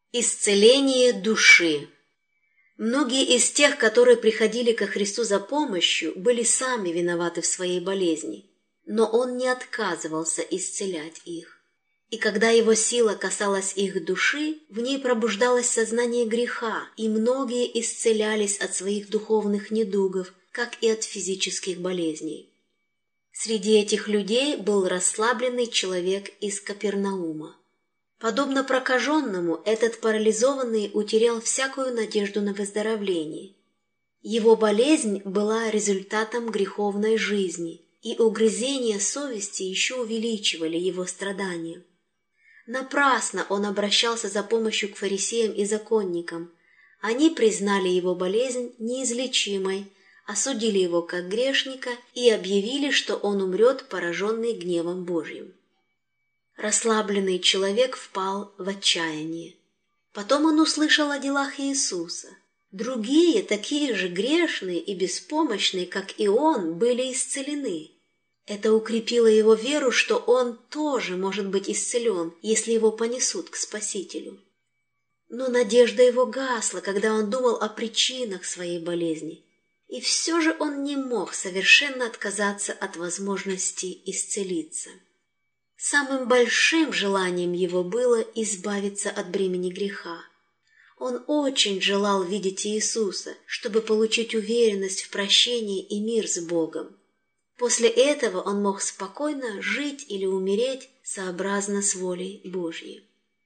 Исцеление души. Многие из тех, которые приходили ко Христу за помощью, были сами виноваты в своей болезни, но Он не отказывался исцелять их. И когда Его сила касалась их души, в ней пробуждалось сознание греха, и многие исцелялись от своих духовных недугов, как и от физических болезней. Среди этих людей был расслабленный человек из Капернаума. Подобно прокаженному, этот парализованный утерял всякую надежду на выздоровление. Его болезнь была результатом греховной жизни, и угрызения совести еще увеличивали его страдания. Напрасно он обращался за помощью к фарисеям и законникам. Они признали его болезнь неизлечимой, осудили его как грешника и объявили, что он умрет, пораженный гневом Божьим. Расслабленный человек впал в отчаяние. Потом он услышал о делах Иисуса. Другие, такие же грешные и беспомощные, как и он, были исцелены. Это укрепило его веру, что он тоже может быть исцелен, если его понесут к Спасителю. Но надежда его гасла, когда он думал о причинах своей болезни. И все же он не мог совершенно отказаться от возможности исцелиться. Самым большим желанием его было избавиться от бремени греха. Он очень желал видеть Иисуса, чтобы получить уверенность в прощении и мир с Богом. После этого он мог спокойно жить или умереть сообразно с волей Божьей.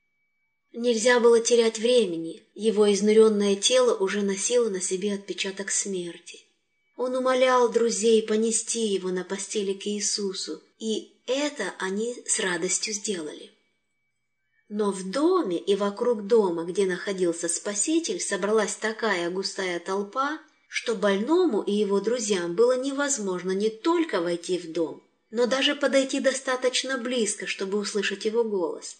Нельзя было терять времени, его изнуренное тело уже носило на себе отпечаток смерти. Он умолял друзей понести его на постели к Иисусу, и это они с радостью сделали. Но в доме и вокруг дома, где находился Спаситель, собралась такая густая толпа, что больному и его друзьям было невозможно не только войти в дом, но даже подойти достаточно близко, чтобы услышать его голос.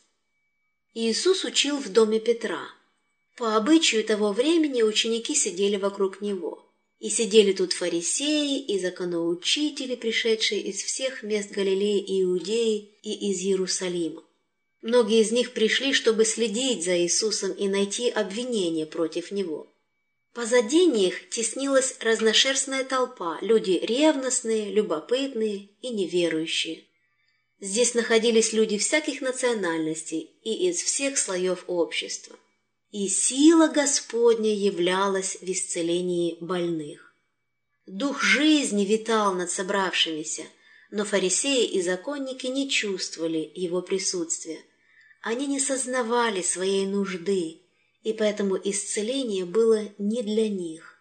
Иисус учил в доме Петра. По обычаю того времени ученики сидели вокруг него. И сидели тут фарисеи и законоучители, пришедшие из всех мест Галилеи и Иудеи и из Иерусалима. Многие из них пришли, чтобы следить за Иисусом и найти обвинение против Него. Позади них теснилась разношерстная толпа, люди ревностные, любопытные и неверующие. Здесь находились люди всяких национальностей и из всех слоев общества. И сила Господня являлась в исцелении больных. Дух жизни витал над собравшимися, но фарисеи и законники не чувствовали его присутствия. Они не сознавали своей нужды, и поэтому исцеление было не для них.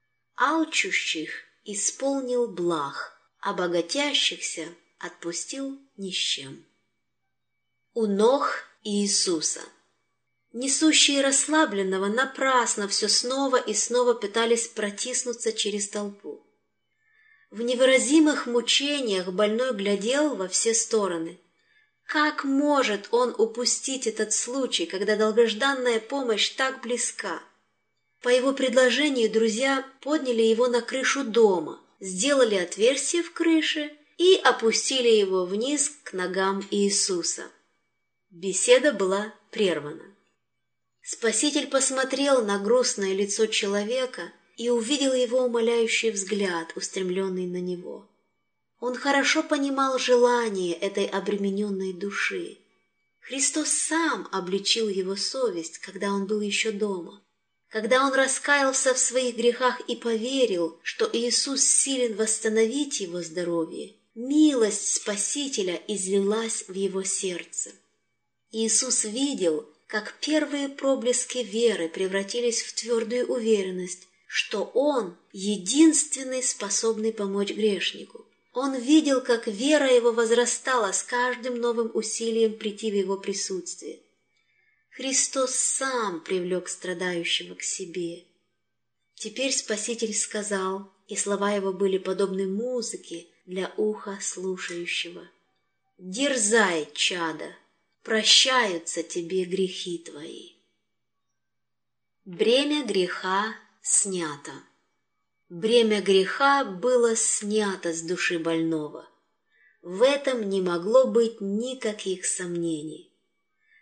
Алчущих исполнил благ, а богатящихся отпустил ни с чем. У ног Иисуса. Несущие расслабленного напрасно все снова и снова пытались протиснуться через толпу. В невыразимых мучениях больной глядел во все стороны. Как может он упустить этот случай, когда долгожданная помощь так близка? По его предложению друзья подняли его на крышу дома, сделали отверстие в крыше и опустили его вниз к ногам Иисуса. Беседа была прервана. Спаситель посмотрел на грустное лицо человека и увидел его умоляющий взгляд, устремленный на него. Он хорошо понимал желание этой обремененной души. Христос сам обличил его совесть, когда он был еще дома. Когда он раскаялся в своих грехах и поверил, что Иисус силен восстановить его здоровье, милость Спасителя излилась в его сердце. Иисус видел, как первые проблески веры превратились в твердую уверенность, что Он единственный способный помочь грешнику. Он видел, как вера его возрастала с каждым новым усилием прийти в его присутствие. Христос сам привлек страдающего к себе. Теперь Спаситель сказал, и слова его были подобны музыке для уха слушающего: «Дерзай, чадо! Прощаются тебе грехи твои». Бремя греха снято. Бремя греха было снято с души больного. В этом не могло быть никаких сомнений.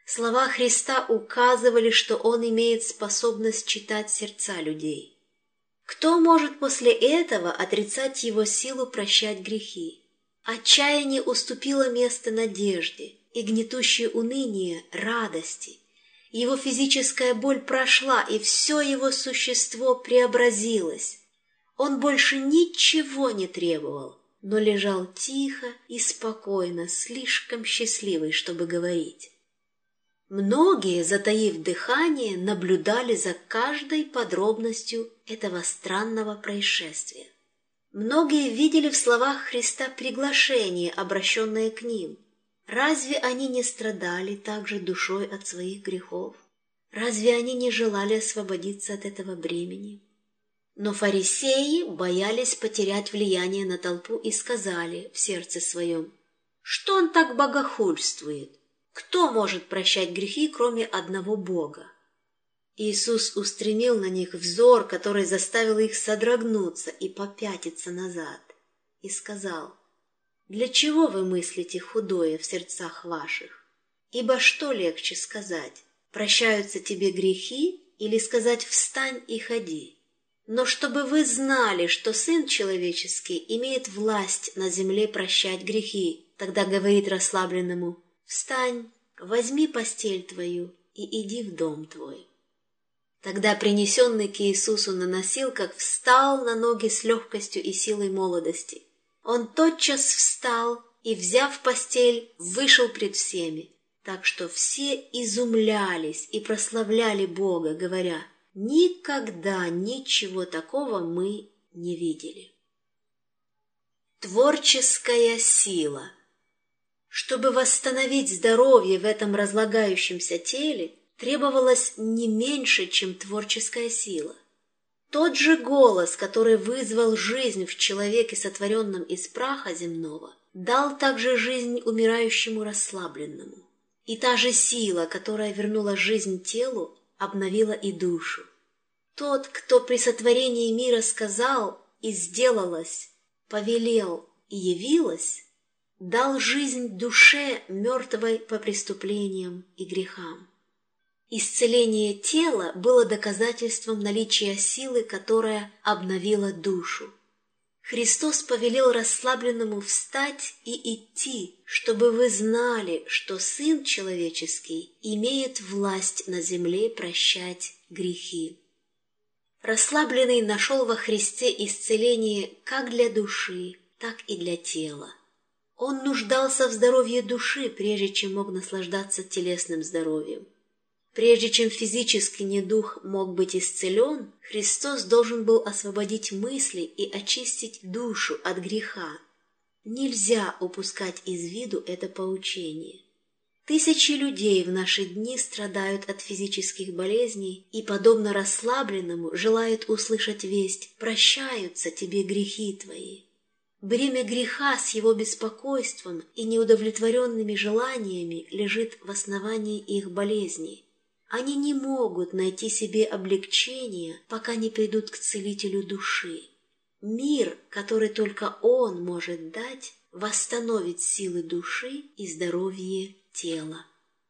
Слова Христа указывали, что Он имеет способность читать сердца людей. Кто может после этого отрицать Его силу прощать грехи? Отчаяние уступило место надежде, и гнетущее уныние – радости. Его физическая боль прошла, и все его существо преобразилось. Он больше ничего не требовал, но лежал тихо и спокойно, слишком счастливый, чтобы говорить. Многие, затаив дыхание, наблюдали за каждой подробностью этого странного происшествия. Многие видели в словах Христа приглашение, обращенное к ним. Разве они не страдали также душой от своих грехов? Разве они не желали освободиться от этого бремени? Но фарисеи боялись потерять влияние на толпу и сказали в сердце своем: «Что он так богохульствует? Кто может прощать грехи, кроме одного Бога?» Иисус устремил на них взор, который заставил их содрогнуться и попятиться назад, и сказал: «Для чего вы мыслите худое в сердцах ваших? Ибо что легче сказать: прощаются тебе грехи, или сказать: встань и ходи? Но чтобы вы знали, что Сын Человеческий имеет власть на земле прощать грехи, тогда говорит расслабленному: встань, возьми постель твою и иди в дом твой». Тогда принесенный к Иисусу на носилках встал на ноги с легкостью и силой молодости. Он тотчас встал и, взяв постель, вышел пред всеми, так что все изумлялись и прославляли Бога, говоря: «Никогда ничего такого мы не видели». Творческая сила. Чтобы восстановить здоровье в этом разлагающемся теле, требовалось не меньше, чем творческая сила. Тот же голос, который вызвал жизнь в человеке, сотворенном из праха земного, дал также жизнь умирающему расслабленному. И та же сила, которая вернула жизнь телу, обновила и душу. Тот, кто при сотворении мира сказал «и сделалось», повелел «и явилось», дал жизнь душе, мертвой по преступлениям и грехам. Исцеление тела было доказательством наличия силы, которая обновила душу. Христос повелел расслабленному встать и идти, чтобы вы знали, что Сын Человеческий имеет власть на земле прощать грехи. Расслабленный нашел во Христе исцеление как для души, так и для тела. Он нуждался в здоровье души, прежде чем мог наслаждаться телесным здоровьем. Прежде чем физический недуг мог быть исцелен, Христос должен был освободить мысли и очистить душу от греха. Нельзя упускать из виду это поучение. Тысячи людей в наши дни страдают от физических болезней и, подобно расслабленному, желают услышать весть: «Прощаются тебе грехи твои». Бремя греха с его беспокойством и неудовлетворенными желаниями лежит в основании их болезней. Они не могут найти себе облегчения, пока не придут к целителю души. Мир, который только Он может дать, восстановит силы души и здоровье тела.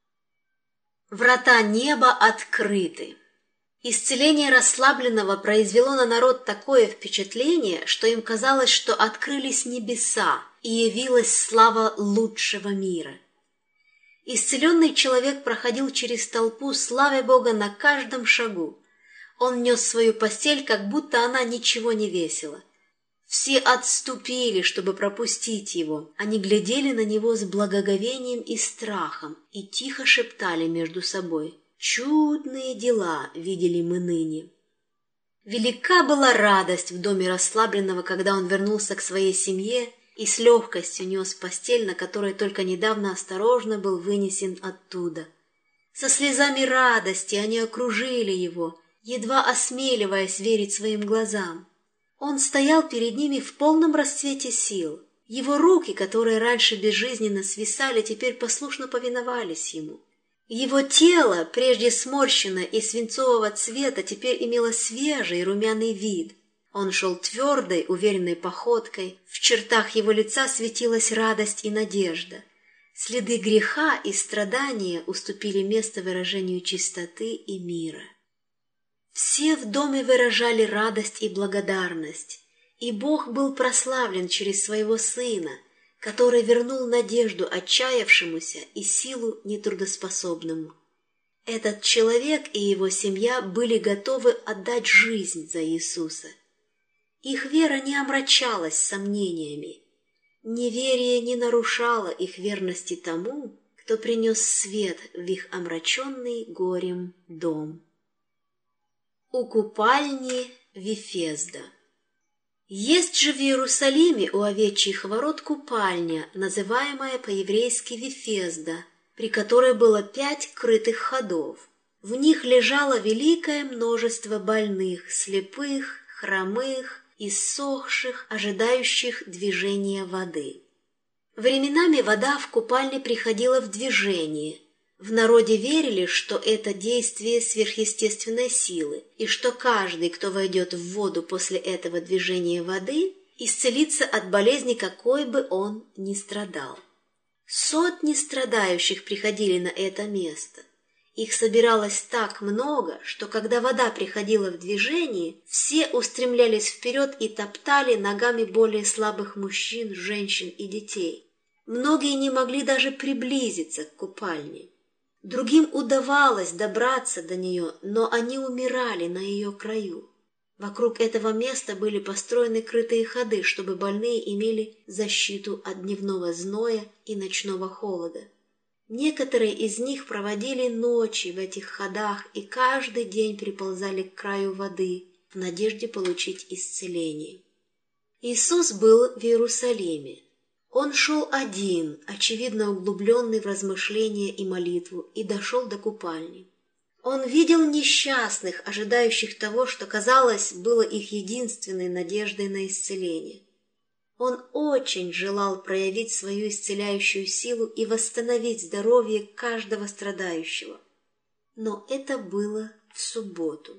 Врата неба открыты. Исцеление расслабленного произвело на народ такое впечатление, что им казалось, что открылись небеса и явилась слава лучшего мира. Исцеленный человек проходил через толпу, славя Бога на каждом шагу. Он нес свою постель, как будто она ничего не весила. Все отступили, чтобы пропустить его. Они глядели на него с благоговением и страхом и тихо шептали между собой: «Чудные дела видели мы ныне». Велика была радость в доме расслабленного, когда он вернулся к своей семье и с легкостью нес постель, на которой только недавно осторожно был вынесен оттуда. Со слезами радости они окружили его, едва осмеливаясь верить своим глазам. Он стоял перед ними в полном расцвете сил. Его руки, которые раньше безжизненно свисали, теперь послушно повиновались ему. Его тело, прежде сморщенное и свинцового цвета, теперь имело свежий румяный вид. Он шел твердой, уверенной походкой, в чертах его лица светилась радость и надежда. Следы греха и страдания уступили место выражению чистоты и мира. Все в доме выражали радость и благодарность, и Бог был прославлен через своего Сына, который вернул надежду отчаявшемуся и силу нетрудоспособному. Этот человек и его семья были готовы отдать жизнь за Иисуса. Их вера не омрачалась сомнениями. Неверие не нарушало их верности тому, кто принес свет в их омраченный горем дом. У купальни Вифезда. Есть же в Иерусалиме у Овечьих ворот купальня, называемая по-еврейски Вифезда, при которой было 5 крытых ходов. В них лежало великое множество больных, слепых, хромых, иссохших, ожидающих движения воды. Временами вода в купальне приходила в движение. В народе верили, что это действие сверхъестественной силы, и что каждый, кто войдет в воду после этого движения воды, исцелится от болезни, какой бы он ни страдал. Сотни страдающих приходили на это место. Их собиралось так много, что когда вода приходила в движение, все устремлялись вперед и топтали ногами более слабых мужчин, женщин и детей. Многие не могли даже приблизиться к купальне. Другим удавалось добраться до нее, но они умирали на ее краю. Вокруг этого места были построены крытые ходы, чтобы больные имели защиту от дневного зноя и ночного холода. Некоторые из них проводили ночи в этих ходах и каждый день приползали к краю воды в надежде получить исцеление. Иисус был в Иерусалиме. Он шел один, очевидно углубленный в размышления и молитву, и дошел до купальни. Он видел несчастных, ожидающих того, что, казалось, было их единственной надеждой на исцеление. Он очень желал проявить свою исцеляющую силу и восстановить здоровье каждого страдающего. Но это было в субботу.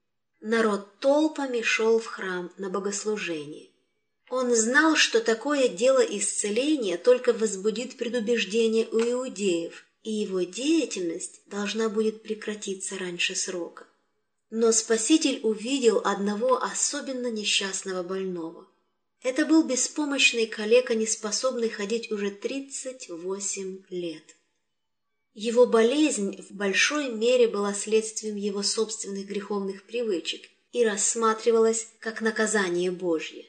Народ толпами шел в храм на богослужение. Он знал, что такое дело исцеления только возбудит предубеждение у иудеев, и его деятельность должна будет прекратиться раньше срока. Но Спаситель увидел одного особенно несчастного больного. Это был беспомощный калека, неспособный ходить уже 38 лет. Его болезнь в большой мере была следствием его собственных греховных привычек и рассматривалась как наказание Божье.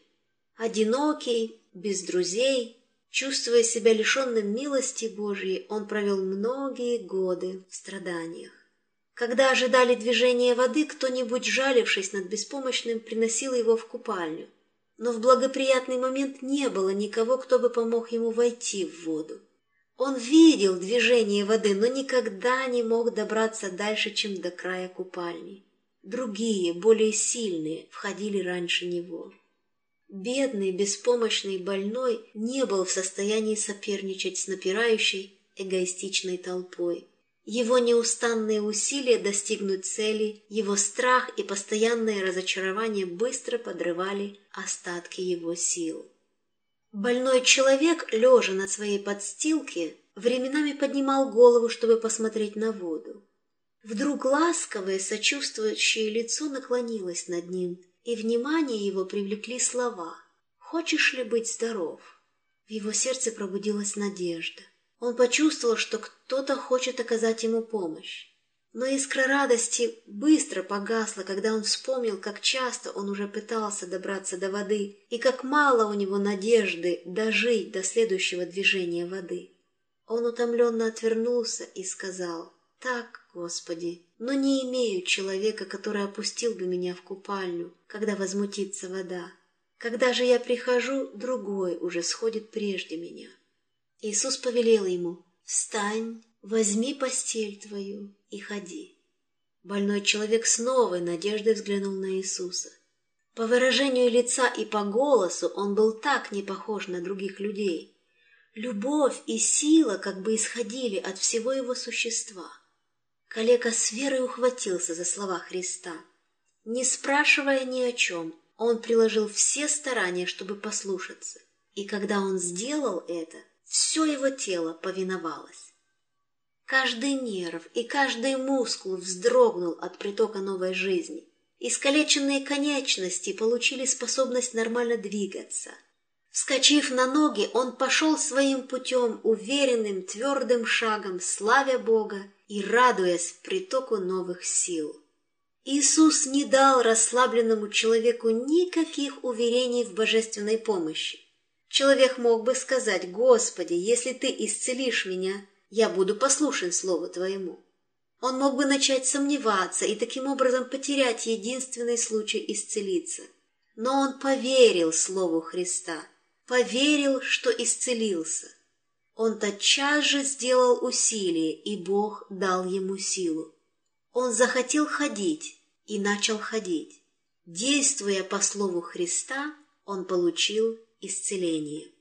Одинокий, без друзей, чувствуя себя лишенным милости Божьей, он провел многие годы в страданиях. Когда ожидали движения воды, кто-нибудь, жалившись над беспомощным, приносил его в купальню. Но в благоприятный момент не было никого, кто бы помог ему войти в воду. Он видел движение воды, но никогда не мог добраться дальше, чем до края купальни. Другие, более сильные, входили раньше него. Бедный, беспомощный больной не был в состоянии соперничать с напирающей, эгоистичной толпой. Его неустанные усилия достигнуть цели, его страх и постоянное разочарование быстро подрывали остатки его сил. Больной человек, лежа на своей подстилке, временами поднимал голову, чтобы посмотреть на воду. Вдруг ласковое, сочувствующее лицо наклонилось над ним, и внимание его привлекли слова «Хочешь ли быть здоров?». В его сердце пробудилась надежда. Он почувствовал, что кто-то хочет оказать ему помощь. Но искра радости быстро погасла, когда он вспомнил, как часто он уже пытался добраться до воды и как мало у него надежды дожить до следующего движения воды. Он утомленно отвернулся и сказал: «Так, Господи, но не имею человека, который опустил бы меня в купальню, когда возмутится вода. Когда же я прихожу, другой уже сходит прежде меня». Иисус повелел ему: «Встань, возьми постель твою и ходи». Больной человек с новой надеждой взглянул на Иисуса. По выражению лица и по голосу он был так не похож на других людей. Любовь и сила как бы исходили от всего его существа. Калека с верой ухватился за слова Христа. Не спрашивая ни о чем, он приложил все старания, чтобы послушаться. И когда он сделал это, Все его тело повиновалось. Каждый нерв и каждый мускул вздрогнул от притока новой жизни. Искалеченные конечности получили способность нормально двигаться. Вскочив на ноги, он пошел своим путем уверенным, твердым шагом, славя Бога и радуясь притоку новых сил. Иисус не дал расслабленному человеку никаких уверений в божественной помощи. Человек мог бы сказать: «Господи, если Ты исцелишь меня, я буду послушен Слову Твоему». Он мог бы начать сомневаться и таким образом потерять единственный случай исцелиться. Но он поверил Слову Христа, поверил, что исцелился. Он тотчас же сделал усилие, и Бог дал ему силу. Он захотел ходить и начал ходить. Действуя по Слову Христа, он получил исцеление.